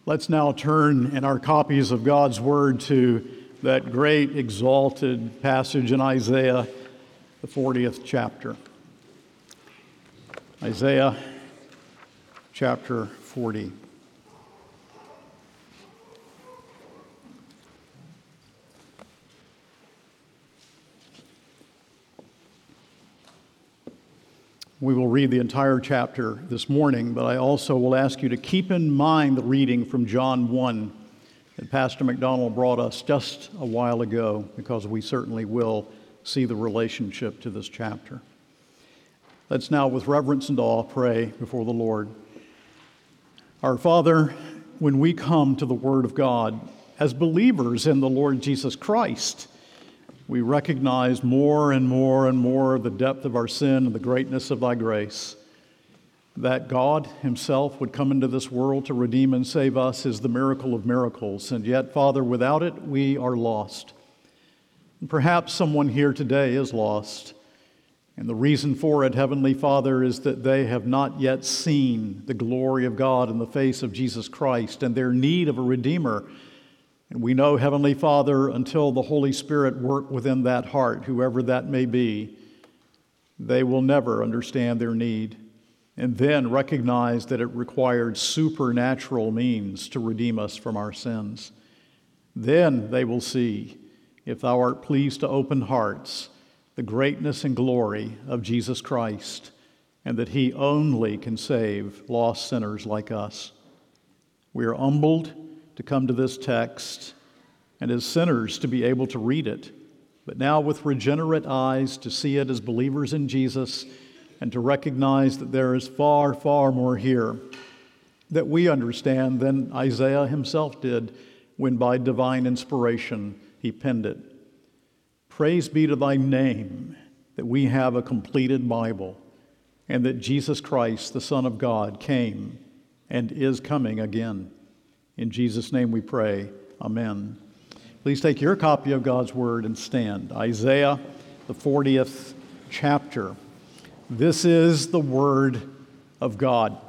Let's now turn in our copies of God's Word to that great exalted passage in Isaiah, the 40th chapter. Isaiah chapter 40. We will read the entire chapter this morning, but I also will ask you to keep in mind the reading from John 1 that Pastor McDonald brought us just a while ago, because we certainly will see the relationship to this chapter. Let's now, with reverence and awe, pray before the Lord. Our Father, when we come to the Word of God as believers in the Lord Jesus Christ, we recognize more and more and more the depth of our sin and the greatness of thy grace. That God himself would come into this world to redeem and save us is the miracle of miracles. And yet, Father, without it, we are lost. And perhaps someone here today is lost. And the reason for it, Heavenly Father, is that they have not yet seen the glory of God in the face of Jesus Christ and their need of a Redeemer. And we know, Heavenly Father, until the Holy Spirit work within that heart, whoever that may be, they will never understand their need and then recognize that it required supernatural means to redeem us from our sins. Then they will see, if thou art pleased to open hearts, the greatness and glory of Jesus Christ, and that he only can save lost sinners like us. We are humbled to come to this text, and as sinners to be able to read it, but now with regenerate eyes to see it as believers in Jesus, and to recognize that there is far, far more here that we understand than Isaiah himself did when by divine inspiration he penned it. Praise be to thy name that we have a completed Bible, and that Jesus Christ, the Son of God, came and is coming again. In Jesus' name we pray, amen. Please take your copy of God's Word and stand. Isaiah, the 40th chapter. This is the Word of God.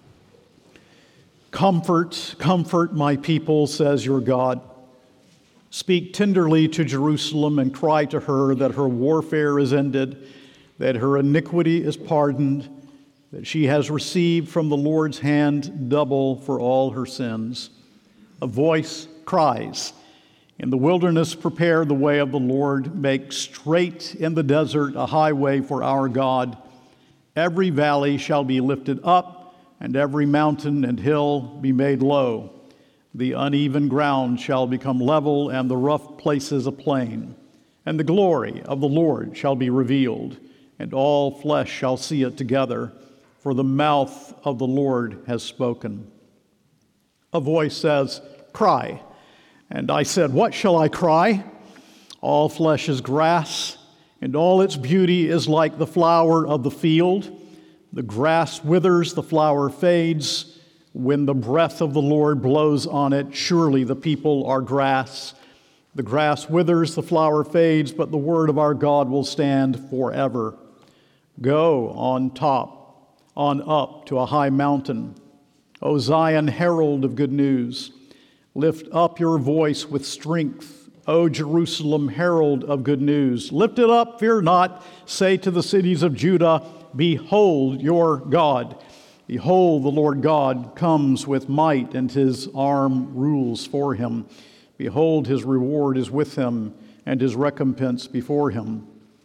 Comfort, comfort my people, says your God. Speak tenderly to Jerusalem and cry to her that her warfare is ended, that her iniquity is pardoned, that she has received from the Lord's hand double for all her sins. A voice cries, in the wilderness prepare the way of the Lord, make straight in the desert a highway for our God. Every valley shall be lifted up, and every mountain and hill be made low. The uneven ground shall become level, and the rough places a plain. And the glory of the Lord shall be revealed, and all flesh shall see it together, for the mouth of the Lord has spoken. A voice says, cry. And I said, what shall I cry? All flesh is grass, and all its beauty is like the flower of the field. The grass withers, the flower fades. When the breath of the Lord blows on it, surely the people are grass. The grass withers, the flower fades, but the word of our God will stand forever. Go on up to a high mountain. O Zion, herald of good news. Lift up your voice with strength, O Jerusalem, herald of good news. Lift it up, fear not. Say to the cities of Judah, behold your God. Behold, the Lord God comes with might, and his arm rules for him. Behold, his reward is with him, and his recompense before him.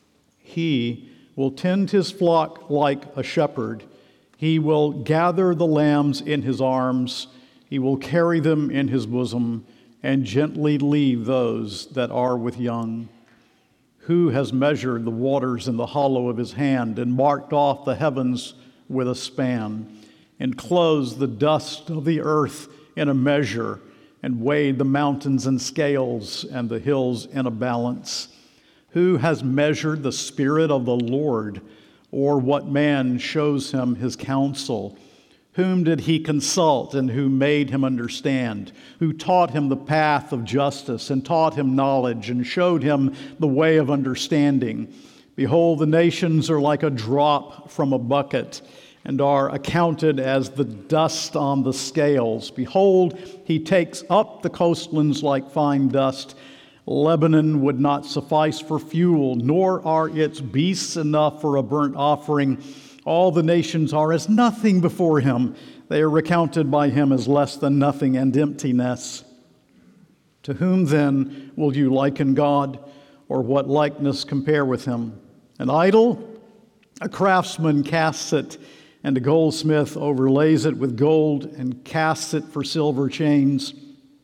He will tend his flock like a shepherd. He will gather the lambs in his arms. He will carry them in his bosom and gently lead those that are with young. Who has measured the waters in the hollow of his hand and marked off the heavens with a span, and closed the dust of the earth in a measure, and weighed the mountains in scales and the hills in a balance? Who has measured the Spirit of the Lord, or what man shows him his counsel? Whom did he consult, and who made him understand? Who taught him the path of justice, and taught him knowledge, and showed him the way of understanding? Behold, the nations are like a drop from a bucket, and are accounted as the dust on the scales. Behold, he takes up the coastlands like fine dust. Lebanon would not suffice for fuel, nor are its beasts enough for a burnt offering. All the nations are as nothing before him. They are recounted by him as less than nothing and emptiness. To whom then will you liken God, or what likeness compare with him? An idol? A craftsman casts it, and a goldsmith overlays it with gold and casts it for silver chains.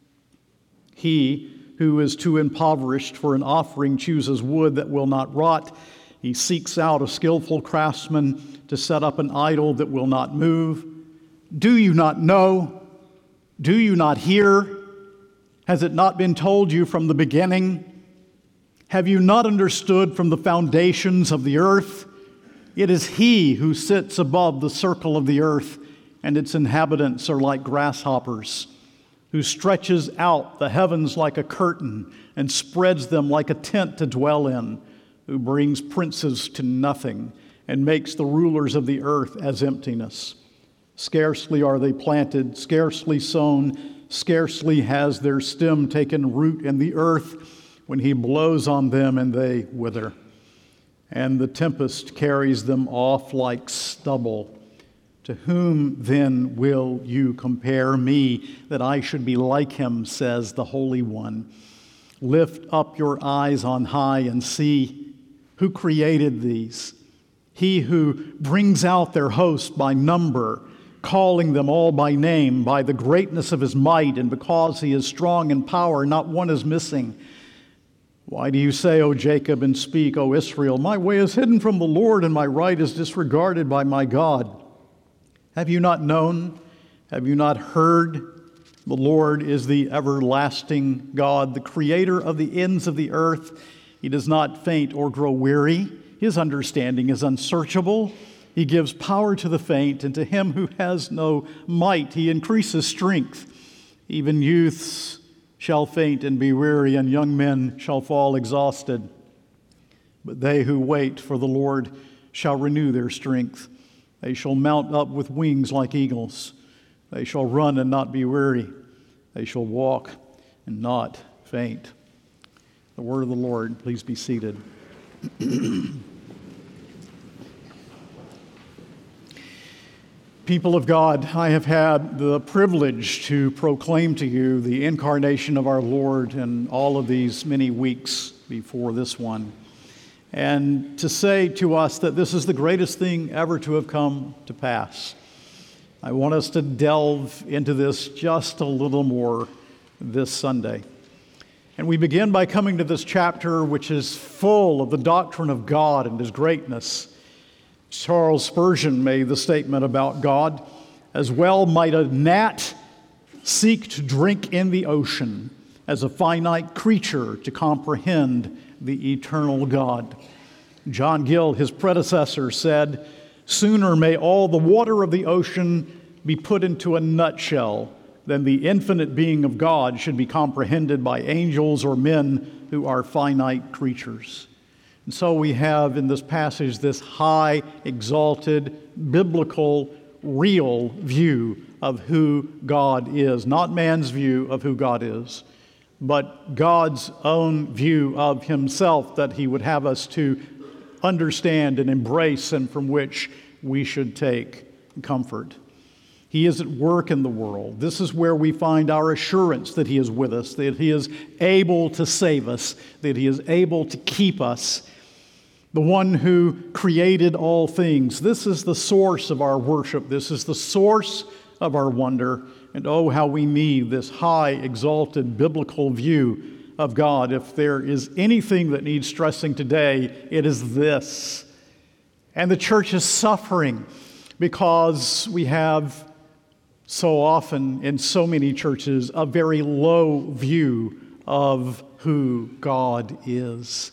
He who is too impoverished for an offering chooses wood that will not rot. He seeks out a skillful craftsman to set up an idol that will not move. Do you not know? Do you not hear? Has it not been told you from the beginning? Have you not understood from the foundations of the earth? It is he who sits above the circle of the earth, and its inhabitants are like grasshoppers, who stretches out the heavens like a curtain and spreads them like a tent to dwell in, who brings princes to nothing and makes the rulers of the earth as emptiness. Scarcely are they planted, scarcely sown, scarcely has their stem taken root in the earth, when he blows on them and they wither. And the tempest carries them off like stubble. To whom then will you compare me, that I should be like him, says the Holy One? Lift up your eyes on high and see who created these. He who brings out their host by number, calling them all by name, by the greatness of his might, and because he is strong in power, not one is missing. Why do you say, O Jacob, and speak, O Israel, my way is hidden from the Lord, and my right is disregarded by my God? Have you not known? Have you not heard? The Lord is the everlasting God, the creator of the ends of the earth. He does not faint or grow weary. His understanding is unsearchable. He gives power to the faint, and to him who has no might, he increases strength. Even youths shall faint and be weary, and young men shall fall exhausted. But they who wait for the Lord shall renew their strength. They shall mount up with wings like eagles. They shall run and not be weary. They shall walk and not faint. The word of the Lord. Please be seated. People of God, I have had the privilege to proclaim to you the incarnation of our Lord in all of these many weeks before this one, and to say to us that this is the greatest thing ever to have come to pass. I want us to delve into this just a little more this Sunday. And we begin by coming to this chapter, which is full of the doctrine of God and his greatness. Charles Spurgeon made the statement about God, as well might a gnat seek to drink in the ocean as a finite creature to comprehend the eternal God. John Gill, his predecessor, said, sooner may all the water of the ocean be put into a nutshell than the infinite being of God should be comprehended by angels or men who are finite creatures. And so we have in this passage this high, exalted, biblical, real view of who God is. Not man's view of who God is, but God's own view of himself that he would have us to understand and embrace, and from which we should take comfort. He is at work in the world. This is where we find our assurance that he is with us, that he is able to save us, that he is able to keep us. The one who created all things. This is the source of our worship. This is the source of our wonder. And oh, how we need this high, exalted, biblical view of God. If there is anything that needs stressing today, it is this. And the church is suffering because we have so often in so many churches a very low view of who God is.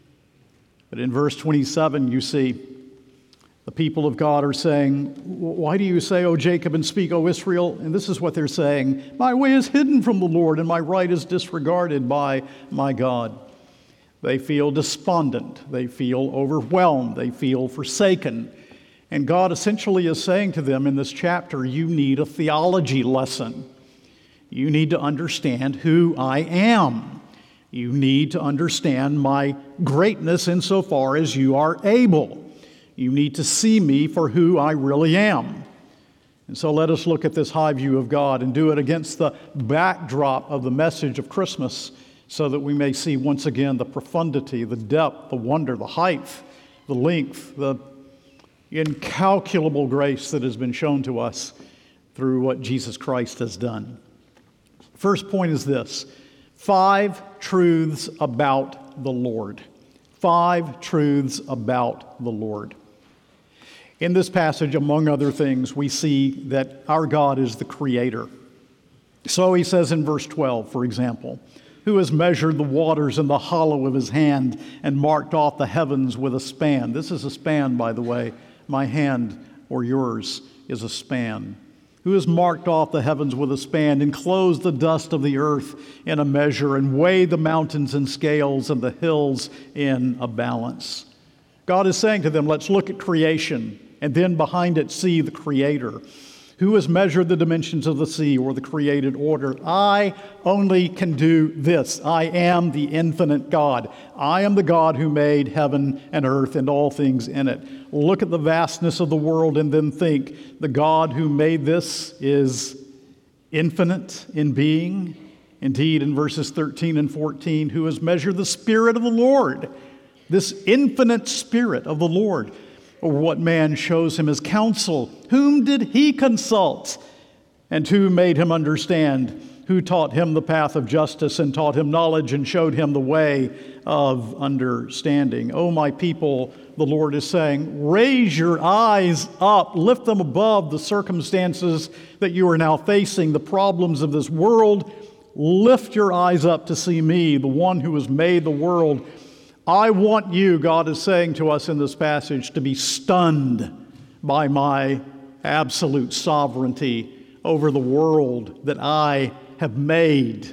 But in verse 27, you see the people of God are saying, why do you say, O Jacob, and speak, O Israel? And this is what they're saying. My way is hidden from the Lord, and my right is disregarded by my God. They feel despondent. They feel overwhelmed. They feel forsaken. And God essentially is saying to them in this chapter, you need a theology lesson. You need to understand who I am. You need to understand my greatness insofar as you are able. You need to see me for who I really am. And so let us look at this high view of God and do it against the backdrop of the message of Christmas so that we may see once again the profundity, the depth, the wonder, the height, the length, the incalculable grace that has been shown to us through what Jesus Christ has done. First point is this: 5 truths about the Lord. 5 truths about the Lord. In this passage, among other things, we see that our God is the Creator. So he says in verse 12, for example, who has measured the waters in the hollow of his hand and marked off the heavens with a span. This is a span, by the way. My hand or yours is a span. Who has marked off the heavens with a span, enclosed the dust of the earth in a measure, and weighed the mountains in scales and the hills in a balance. God is saying to them, let's look at creation, and then behind it see the Creator. Who has measured the dimensions of the sea or the created order? I only can do this. I am the infinite God. I am the God who made heaven and earth and all things in it. Look at the vastness of the world and then think, the God who made this is infinite in being. Indeed, in verses 13 and 14, who has measured the Spirit of the Lord, this infinite Spirit of the Lord, or what man shows him his counsel? Whom did he consult? And who made him understand? Who taught him the path of justice and taught him knowledge and showed him the way of understanding? O my people, the Lord is saying, raise your eyes up, lift them above the circumstances that you are now facing, the problems of this world. Lift your eyes up to see me, the one who has made the world. I want you, God is saying to us in this passage, to be stunned by my absolute sovereignty over the world that I have made.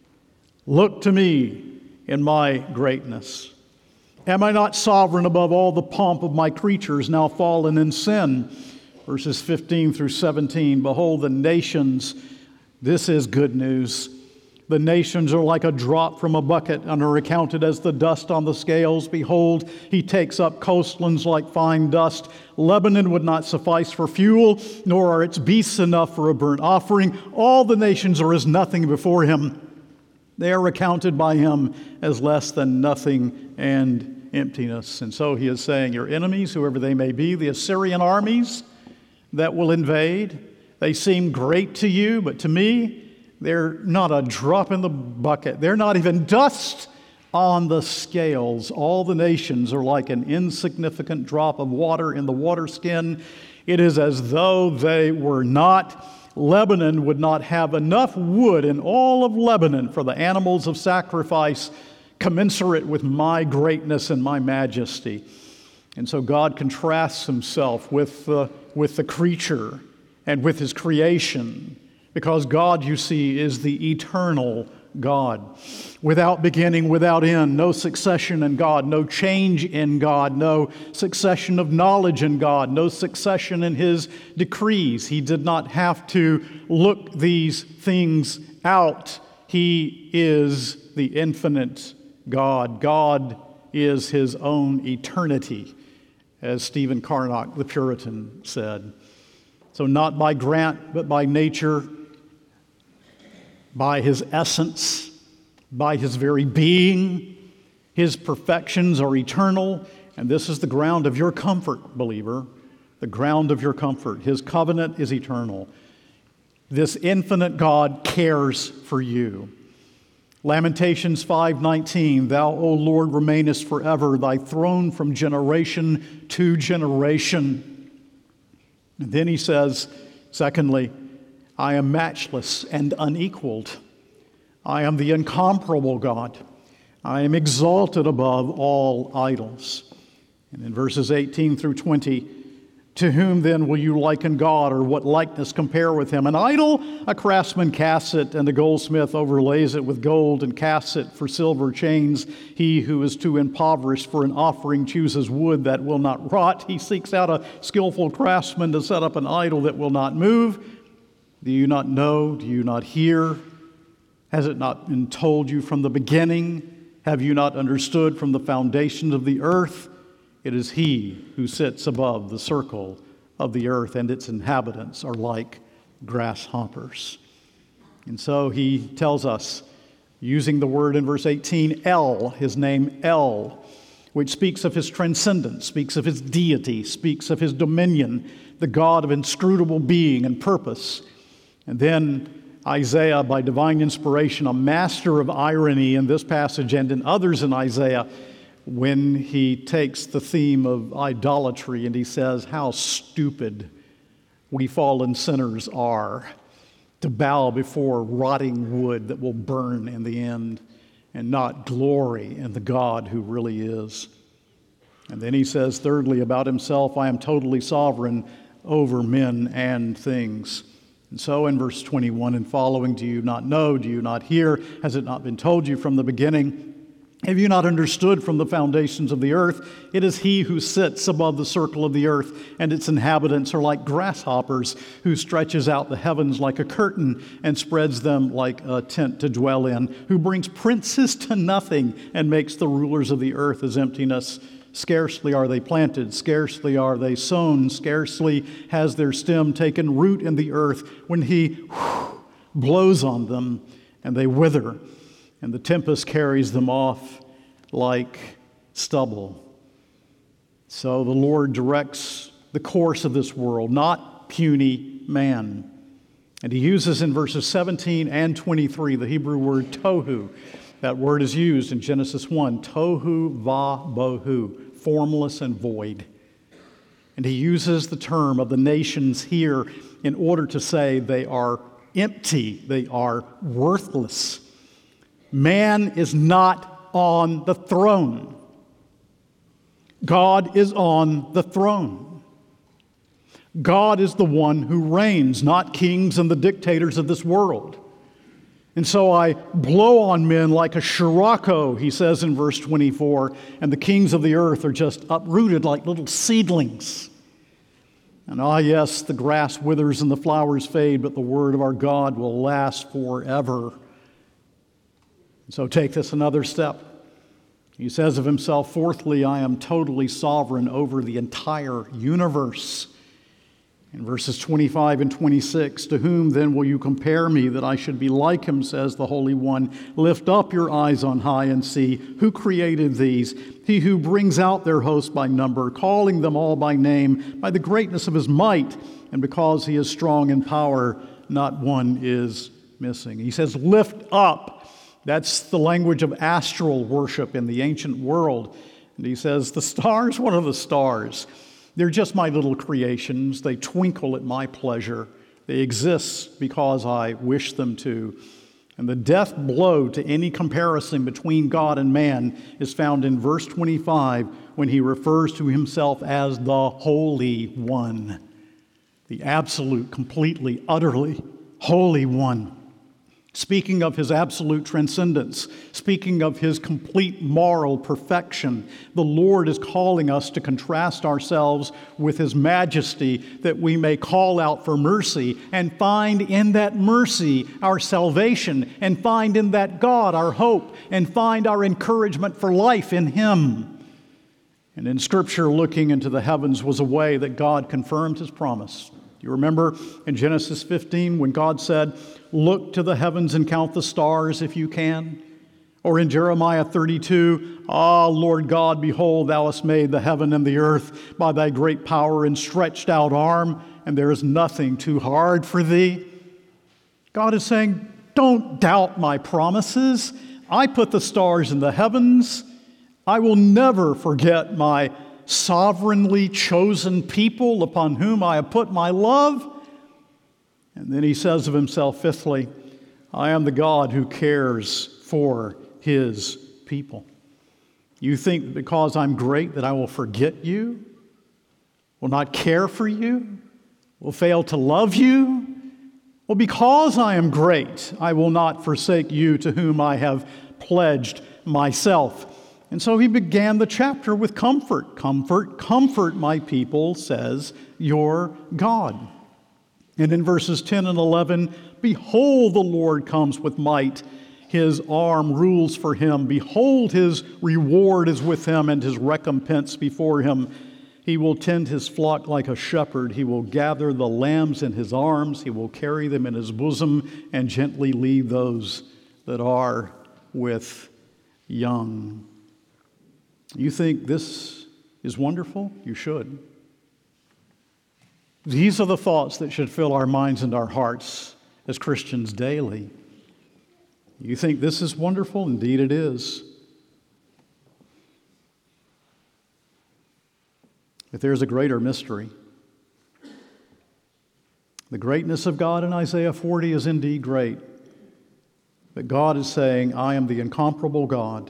Look to me in my greatness. Am I not sovereign above all the pomp of my creatures now fallen in sin? Verses 15 through 17, behold the nations, this is good news. The nations are like a drop from a bucket and are accounted as the dust on the scales. Behold, he takes up coastlands like fine dust. Lebanon would not suffice for fuel, nor are its beasts enough for a burnt offering. All the nations are as nothing before him. They are accounted by him as less than nothing and emptiness. And so he is saying, your enemies, whoever they may be, the Assyrian armies that will invade, they seem great to you, but to me, they're not a drop in the bucket. They're not even dust on the scales. All the nations are like an insignificant drop of water in the water skin. It is as though they were not. Lebanon would not have enough wood in all of Lebanon for the animals of sacrifice commensurate with my greatness and my majesty. And so God contrasts himself with the creature and with his creation. Because God, you see, is the eternal God. Without beginning, without end, no succession in God, no change in God, no succession of knowledge in God, no succession in his decrees. He did not have to look these things out. He is the infinite God. God is his own eternity, as Stephen Carnock, the Puritan, said. So not by grant, but by nature, by his essence, by his very being. His perfections are eternal, and this is the ground of your comfort, believer, the ground of your comfort. His covenant is eternal. This infinite God cares for you. Lamentations 5:19, thou, O Lord, remainest forever, thy throne from generation to generation. And then he says, secondly, I am matchless and unequaled. I am the incomparable God. I am exalted above all idols. And in verses 18 through 20, To whom then will you liken God, or what likeness compare with him? An idol, a craftsman casts it, and the goldsmith overlays it with gold and casts it for silver chains. He who is too impoverished for an offering chooses wood that will not rot. He seeks out a skillful craftsman to set up an idol that will not move. Do you not know? Do you not hear? Has it not been told you from the beginning? Have you not understood from the foundations of the earth? It is he who sits above the circle of the earth, and its inhabitants are like grasshoppers. And so he tells us, using the word in verse 18, El, his name El, which speaks of his transcendence, speaks of his deity, speaks of his dominion, the God of inscrutable being and purpose. And then Isaiah, by divine inspiration, a master of irony in this passage and in others in Isaiah, when he takes the theme of idolatry and he says, how stupid we fallen sinners are to bow before rotting wood that will burn in the end and not glory in the God who really is. And then he says, thirdly, about himself, I am totally sovereign over men and things. And so in verse 21 and following, do you not know? Do you not hear? Has it not been told you from the beginning? Have you not understood from the foundations of the earth? It is he who sits above the circle of the earth, and its inhabitants are like grasshoppers, who stretches out the heavens like a curtain and spreads them like a tent to dwell in, who brings princes to nothing and makes the rulers of the earth as emptiness. Scarcely are they planted, scarcely are they sown, scarcely has their stem taken root in the earth when he blows on them and they wither. And the tempest carries them off like stubble. So the Lord directs the course of this world, not puny man. And he uses in verses 17 and 23 the Hebrew word tohu. That word is used in Genesis 1, tohu va bohu, formless and void. And he uses the term of the nations here in order to say they are empty, they are worthless. Man is not on the throne. God is on the throne. God is the one who reigns, not kings and the dictators of this world. And so I blow on men like a sirocco, he says in verse 24, and the kings of the earth are just uprooted like little seedlings. And yes, the grass withers and the flowers fade, but the word of our God will last forever. So take this another step. He says of himself, fourthly, I am totally sovereign over the entire universe. In verses 25 and 26, to whom then will you compare me that I should be like him, says the Holy One. Lift up your eyes on high and see who created these. He who brings out their host by number, calling them all by name, by the greatness of his might, and because he is strong in power, not one is missing. He says, lift up. That's the language of astral worship in the ancient world. And he says, the stars, what are the stars? They're just my little creations. They twinkle at my pleasure. They exist because I wish them to. And the death blow to any comparison between God and man is found in verse 25 when he refers to himself as the Holy One, the absolute, completely, utterly Holy One. Speaking of his absolute transcendence, speaking of his complete moral perfection, the Lord is calling us to contrast ourselves with his majesty that we may call out for mercy and find in that mercy our salvation and find in that God our hope and find our encouragement for life in him. And in Scripture, looking into the heavens was a way that God confirmed his promise. You remember in Genesis 15 when God said, look to the heavens and count the stars if you can. Or in Jeremiah 32, Lord God, behold, thou hast made the heaven and the earth by thy great power and stretched out arm, and there is nothing too hard for thee. God is saying, don't doubt my promises. I put the stars in the heavens. I will never forget my sovereignly chosen people upon whom I have put my love. And then he says of himself, fifthly, I am the God who cares for his people. You think because I'm great that I will forget you? will not care for you, will fail to love you? Well, because I am great, I will not forsake you to whom I have pledged myself. And so he began the chapter with comfort. Comfort, comfort my people, says your God. And in verses 10 and 11, behold, the Lord comes with might. His arm rules for him. Behold, his reward is with him and his recompense before him. He will tend his flock like a shepherd. He will gather the lambs in his arms. He will carry them in his bosom and gently lead those that are with young. You think this is wonderful? You should. These are the thoughts that should fill our minds and our hearts as Christians daily. You think this is wonderful? Indeed it is. But there's a greater mystery. The greatness of God in Isaiah 40 is indeed great. But God is saying, I am the incomparable God.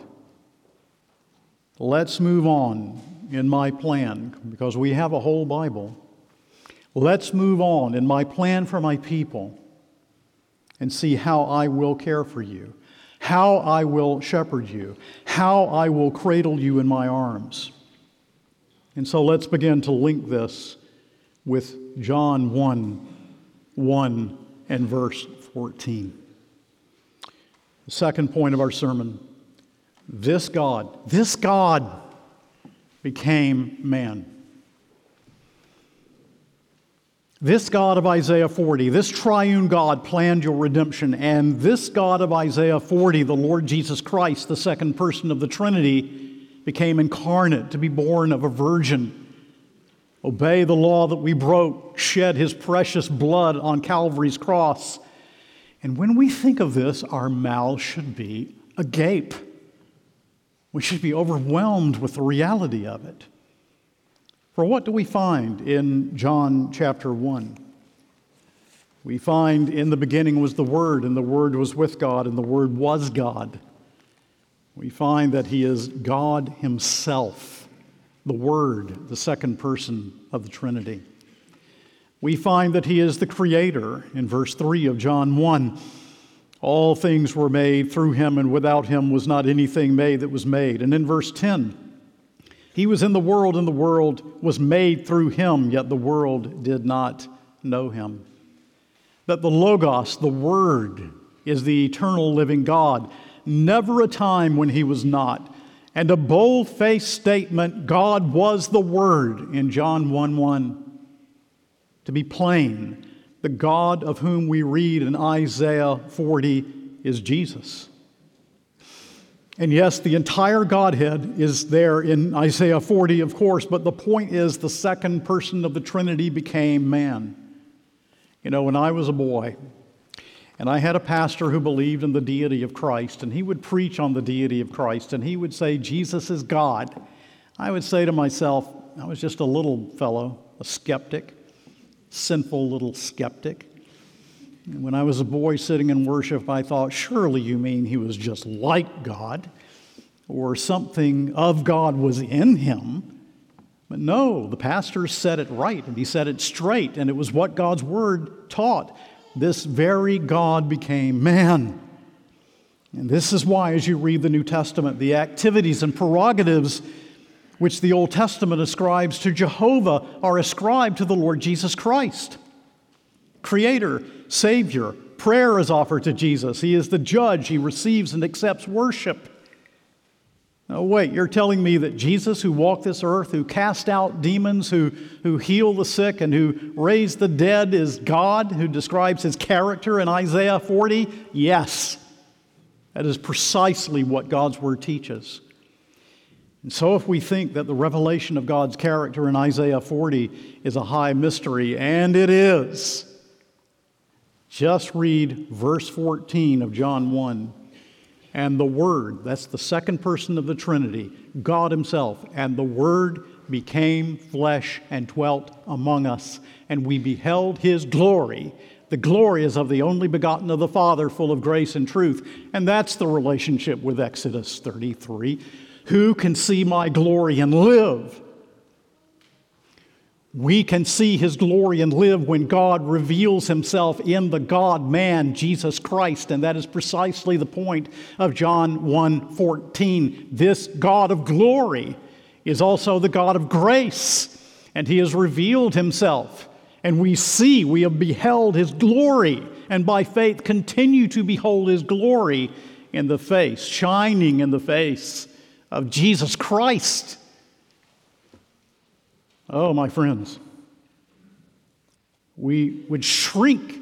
Let's move on in my plan, because we have a whole Bible. Let's move on in my plan for my people and see how I will care for you, how I will shepherd you, how I will cradle you in my arms. And so let's begin to link this with John 1:1 and verse 14. The second point of our sermon, this God became man. This God of Isaiah 40, this triune God planned your redemption, and this God of Isaiah 40, the Lord Jesus Christ, the second person of the Trinity, became incarnate to be born of a virgin, obey the law that we broke, shed his precious blood on Calvary's cross. And when we think of this, our mouths should be agape. We should be overwhelmed with the reality of it. For what do we find in John chapter 1? We find in the beginning was the Word, and the Word was with God, and the Word was God. We find that he is God himself, the Word, the second person of the Trinity. We find that he is the Creator in verse 3 of John 1. All things were made through him, and without him was not anything made that was made. And in verse 10, he was in the world, and the world was made through him, yet the world did not know him. That the Logos, the Word, is the eternal living God. Never a time when he was not. And a bold-faced statement, God was the Word in John 1:1. To be plain, the God of whom we read in Isaiah 40 is Jesus. And yes, the entire Godhead is there in Isaiah 40, of course, but the point is the second person of the Trinity became man. You know, when I was a boy, and I had a pastor who believed in the deity of Christ, and he would preach on the deity of Christ, and he would say, Jesus is God. I would say to myself, I was just a little fellow, a skeptic, sinful little skeptic. And when I was a boy sitting in worship, I thought, surely you mean he was just like God, or something of God was in him. But no, the pastor said it right, and he said it straight, and it was what God's Word taught. This very God became man. And this is why, as you read the New Testament, the activities and prerogatives which the Old Testament ascribes to Jehovah are ascribed to the Lord Jesus Christ. Creator, Savior, prayer is offered to Jesus. He is the judge. He receives and accepts worship. Now wait, you're telling me that Jesus, who walked this earth, who cast out demons, who healed the sick, and who raised the dead is God, who describes his character in Isaiah 40? Yes, that is precisely what God's Word teaches. And so if we think that the revelation of God's character in Isaiah 40 is a high mystery, and it is, just read verse 14 of John 1. And the Word, that's the second person of the Trinity, God himself, and the Word became flesh and dwelt among us, and we beheld his glory. The glory is of the only begotten of the Father, full of grace and truth. And that's the relationship with Exodus 33. Who can see my glory and live? We can see His glory and live when God reveals Himself in the God-man, Jesus Christ. And that is precisely the point of John 1:14. This God of glory is also the God of grace, and He has revealed Himself. And we have beheld His glory, and by faith continue to behold His glory in the face, shining in the face of Jesus Christ. Oh, my friends, we would shrink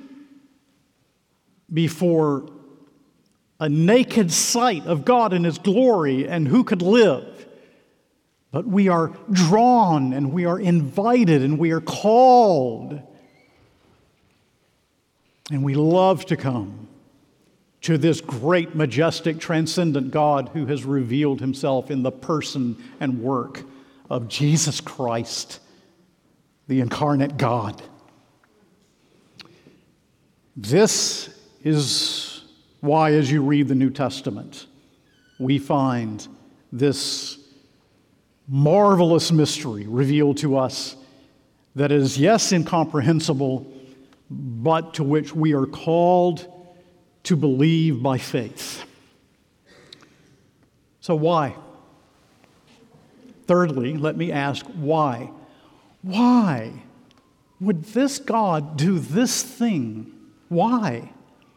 before a naked sight of God in His glory, and who could live? But we are drawn, and we are invited, and we are called, and we love to come to this great, majestic, transcendent God who has revealed Himself in the person and work of Jesus Christ, the incarnate God. This is why, as you read the New Testament, we find this marvelous mystery revealed to us that is, yes, incomprehensible, but to which we are called to believe by faith. So why? Thirdly, let me ask why. Why would this God do this thing? Why?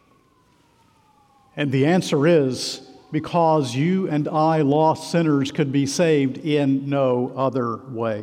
And the answer is because you and I, lost sinners, could be saved in no other way.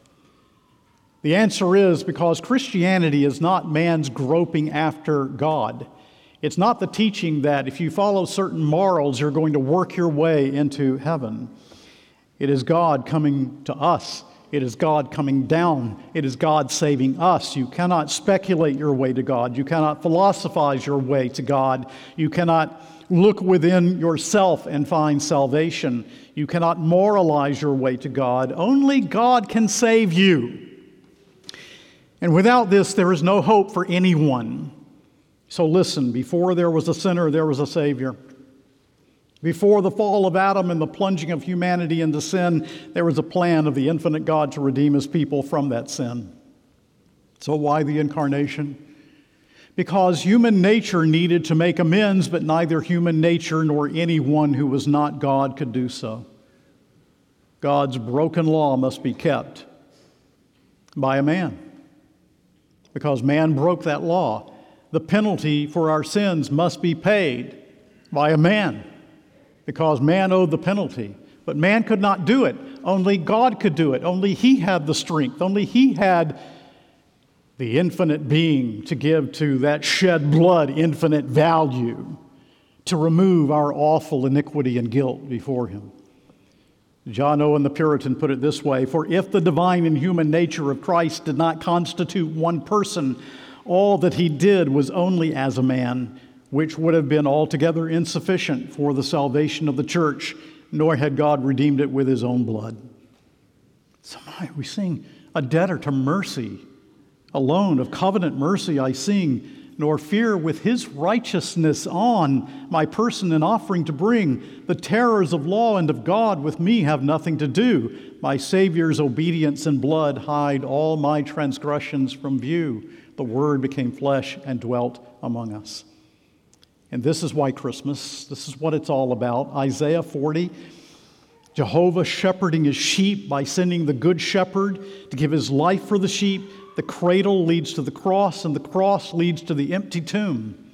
The answer is because Christianity is not man's groping after God. It's not the teaching that if you follow certain morals, you're going to work your way into heaven. It is God coming to us. It is God coming down. It is God saving us. You cannot speculate your way to God. You cannot philosophize your way to God. You cannot look within yourself and find salvation. You cannot moralize your way to God. Only God can save you. And without this, there is no hope for anyone. So listen, before there was a sinner, there was a Savior. Before the fall of Adam and the plunging of humanity into sin, there was a plan of the infinite God to redeem His people from that sin. So why the incarnation? Because human nature needed to make amends, but neither human nature nor anyone who was not God could do so. God's broken law must be kept by a man. Because man broke that law. The penalty for our sins must be paid by a man. Because man owed the penalty. But man could not do it. Only God could do it. Only He had the strength. Only He had the infinite being to give to that shed blood infinite value to remove our awful iniquity and guilt before Him. John Owen the Puritan put it this way: for if the divine and human nature of Christ did not constitute one person, all that He did was only as a man, which would have been altogether insufficient for the salvation of the church, nor had God redeemed it with His own blood. So we sing, a debtor to mercy alone, of covenant mercy I sing, nor fear with His righteousness on my person an offering to bring. The terrors of law and of God with me have nothing to do. My Savior's obedience and blood hide all my transgressions from view. The Word became flesh and dwelt among us. And this is why Christmas, this is what it's all about. Isaiah 40, Jehovah shepherding His sheep by sending the good shepherd to give his life for the sheep. The cradle leads to the cross, and the cross leads to the empty tomb.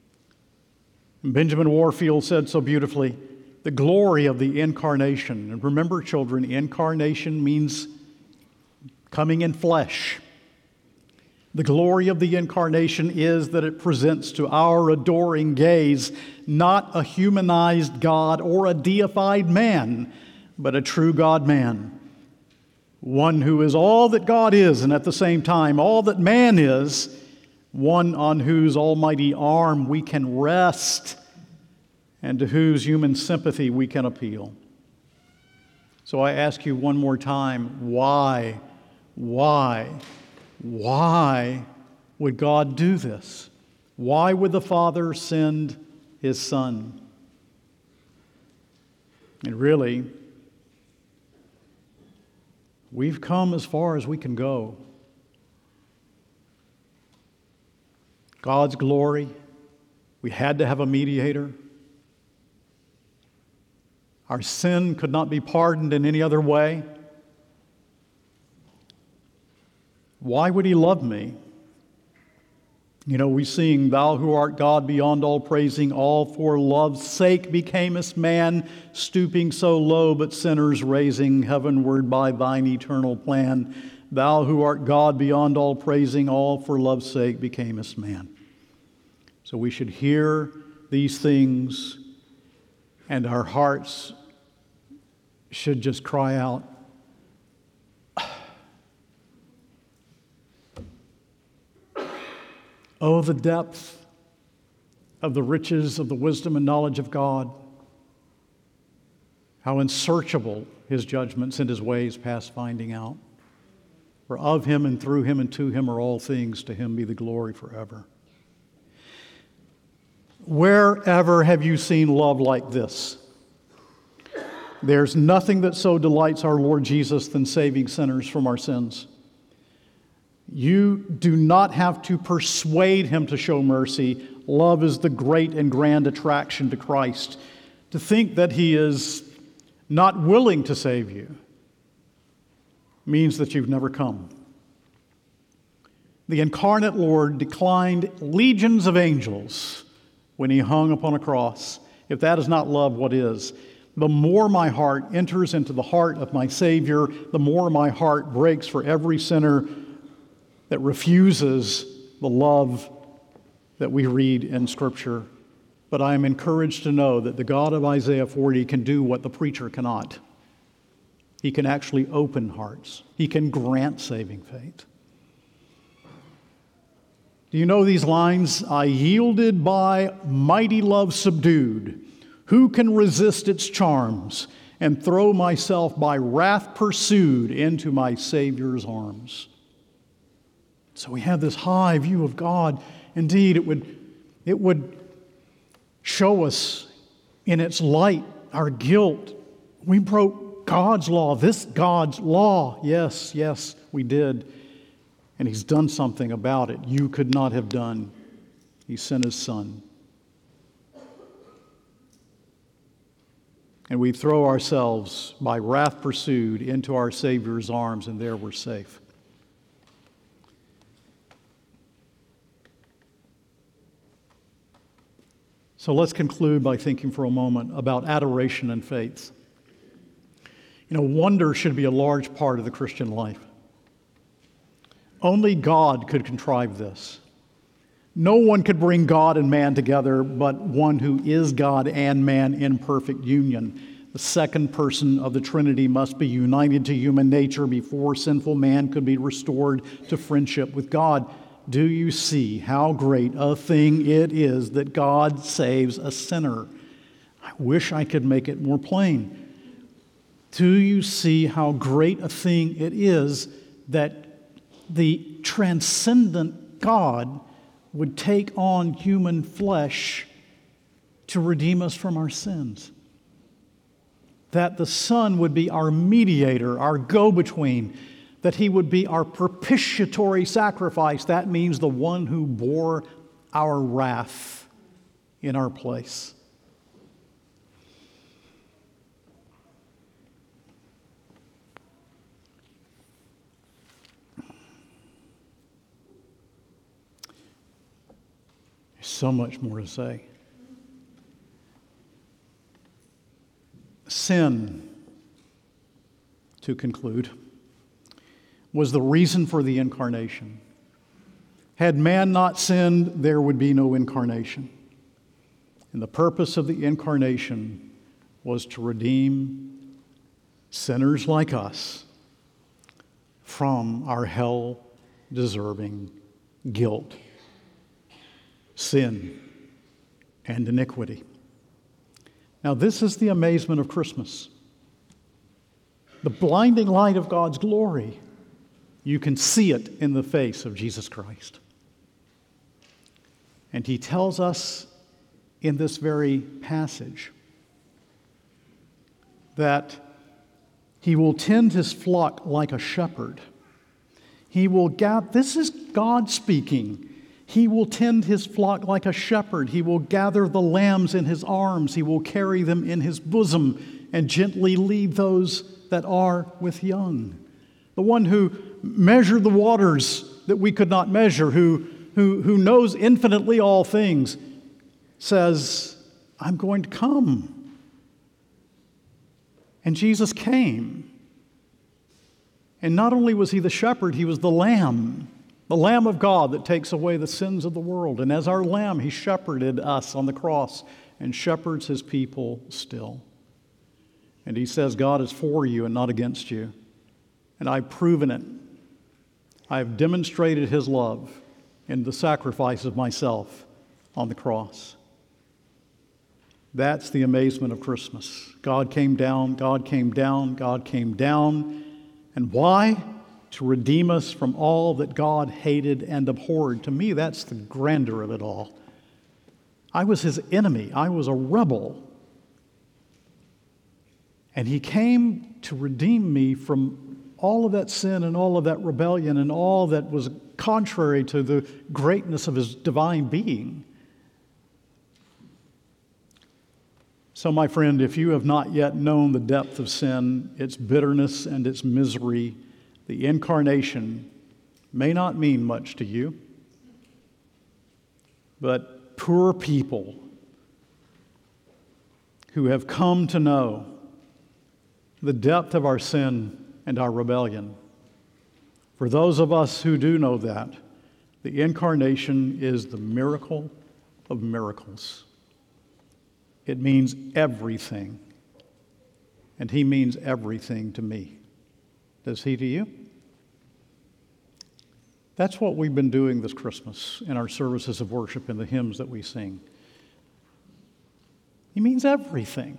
And Benjamin Warfield said so beautifully, the glory of the incarnation. And remember, children, incarnation means coming in flesh. The glory of the incarnation is that it presents to our adoring gaze not a humanized God or a deified man, but a true God-man. One who is all that God is and at the same time all that man is, one on whose almighty arm we can rest and to whose human sympathy we can appeal. So I ask you one more time, why would God do this? Why would the Father send His Son? And really, we've come as far as we can go. God's glory. We had to have a mediator. Our sin could not be pardoned in any other way. Why would he love me? You know, we sing, Thou who art God beyond all praising, all for love's sake becamest man, stooping so low, but sinners raising heavenward by thine eternal plan. Thou who art God beyond all praising, all for love's sake becamest man. So we should hear these things, and our hearts should just cry out, oh, the depth of the riches of the wisdom and knowledge of God. How unsearchable his judgments and his ways past finding out. For of him and through him and to him are all things. To him be the glory forever. Wherever have you seen love like this? There's nothing that so delights our Lord Jesus than saving sinners from our sins. You do not have to persuade him to show mercy. Love is the great and grand attraction to Christ. To think that he is not willing to save you means that you've never come. The incarnate Lord declined legions of angels when he hung upon a cross. If that is not love, what is? The more my heart enters into the heart of my Savior, the more my heart breaks for every sinner that refuses the love that we read in Scripture. But I am encouraged to know that the God of Isaiah 40 can do what the preacher cannot. He can actually open hearts. He can grant saving faith. Do you know these lines? I yielded by mighty love subdued. Who can resist its charms? And throw myself by wrath pursued into my Savior's arms. So we have this high view of God. Indeed, it would show us in its light our guilt. We broke God's law, this God's law. Yes, we did. And he's done something about it you could not have done. He sent his Son. And we throw ourselves by wrath pursued into our Savior's arms, and there we're safe. So let's conclude by thinking for a moment about adoration and faith. You know, wonder should be a large part of the Christian life. Only God could contrive this. No one could bring God and man together but one who is God and man in perfect union. The second person of the Trinity must be united to human nature before sinful man could be restored to friendship with God. Do you see how great a thing it is that God saves a sinner? I wish I could make it more plain. Do you see how great a thing it is that the transcendent God would take on human flesh to redeem us from our sins? That the Son would be our mediator, our go-between, that he would be our propitiatory sacrifice. That means the one who bore our wrath in our place. There's so much more to say. Sin, to conclude, was the reason for the incarnation. Had man not sinned, there would be no incarnation. And the purpose of the incarnation was to redeem sinners like us from our hell-deserving guilt, sin, and iniquity. Now, this is the amazement of Christmas. The blinding light of God's glory. You can see it in the face of Jesus Christ. And he tells us in this very passage that he will tend his flock like a shepherd. He will gather, this is God speaking. He will tend his flock like a shepherd. He will gather the lambs in his arms. He will carry them in his bosom and gently lead those that are with young. The one who measured the waters that we could not measure, who knows infinitely all things, says, I'm going to come. And Jesus came. And not only was he the shepherd, he was the Lamb of God that takes away the sins of the world. And as our Lamb, he shepherded us on the cross and shepherds his people still. And he says, God is for you and not against you. And I've proven it. I've demonstrated his love in the sacrifice of myself on the cross. That's the amazement of Christmas. God came down, God came down, God came down. And why? To redeem us from all that God hated and abhorred. To me, that's the grandeur of it all. I was his enemy. I was a rebel. And he came to redeem me from all of that sin and all of that rebellion and all that was contrary to the greatness of his divine being. So, my friend, if you have not yet known the depth of sin, its bitterness and its misery, the incarnation may not mean much to you. But poor people who have come to know the depth of our sin and our rebellion, for those of us who do know that, the incarnation is the miracle of miracles. It means everything. And he means everything to me. Does he to you? That's what we've been doing this Christmas in our services of worship and the hymns that we sing. He means everything.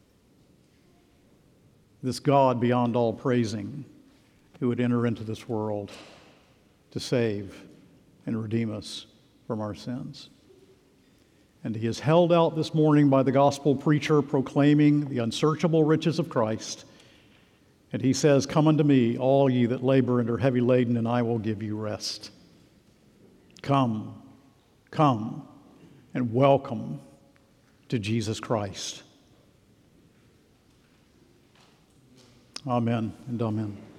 This God beyond all praising who would enter into this world to save and redeem us from our sins. And he is held out this morning by the gospel preacher proclaiming the unsearchable riches of Christ. And he says, come unto me, all ye that labor and are heavy laden, and I will give you rest. Come, come, and welcome to Jesus Christ. Amen and amen.